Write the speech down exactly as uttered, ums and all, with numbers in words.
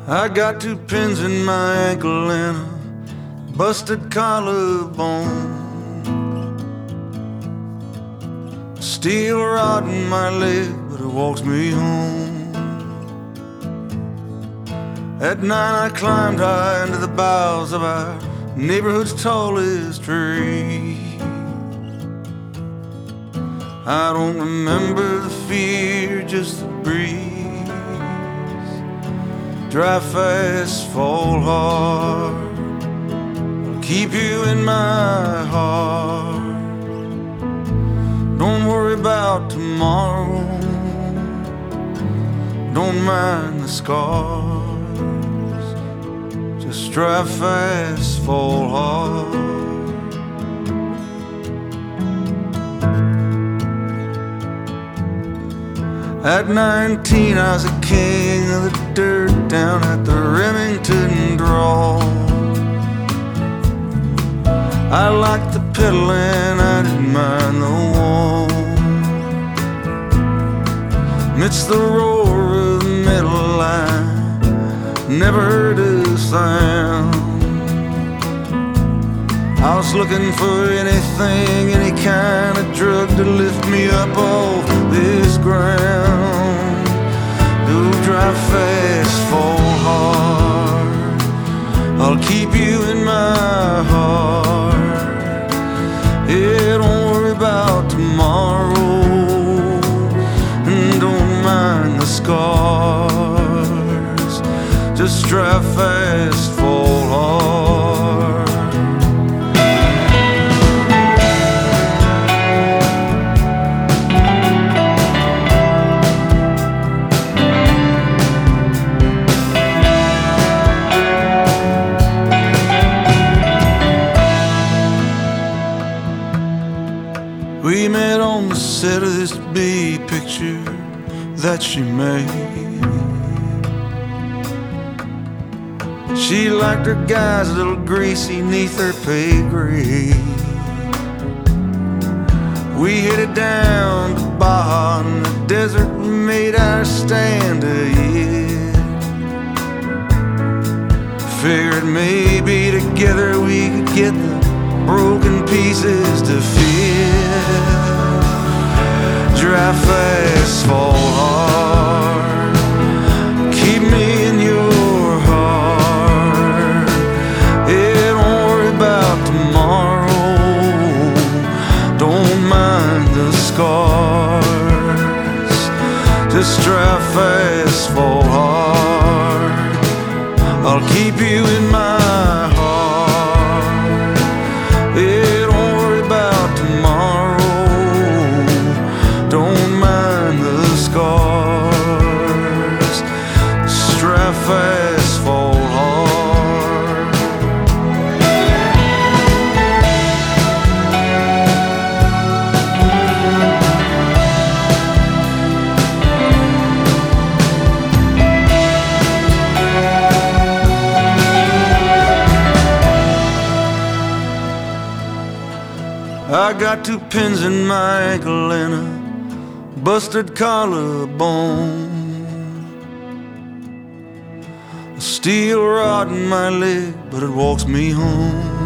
I got two pins in my ankle and a busted collarbone, a steel rod in my leg, but it walks me home. At night I climbed high into the boughs of our neighborhood's tallest tree. I don't remember the fear, just the breeze. Drive fast, fall hard, I'll keep you in my heart. Don't worry about tomorrow, don't mind the scars. Just drive fast, fall hard. At nineteen I was a king of the dirt down at the Remington Draw. I liked the pedaling, I didn't mind the wall. Amidst the roar of the metal I never heard a sound. I was looking for anything, any kind of drug to lift me up off this ground. Go drive fast, fall hard, I'll keep you in my heart. Yeah, don't worry about tomorrow, and don't mind the scars. Just drive fast, fall hard. We met on the set of this big picture that she made. She liked her guys a little greasy neath her pay grade. We headed down to Baja in the desert, we made our stand ahead. Figured maybe together we could get the broken pieces to fit. Drive fast, fall hard, keep me in your heart. Yeah, don't worry about tomorrow, don't mind the scars. Just drive fast, fall hard, I'll keep you in my heart. Yeah, don't worry about tomorrow, don't mind the scars. Just drive fast, fall hard. I got two pins in my ankle and a busted collarbone, a steel rod in my leg, but it walks me home.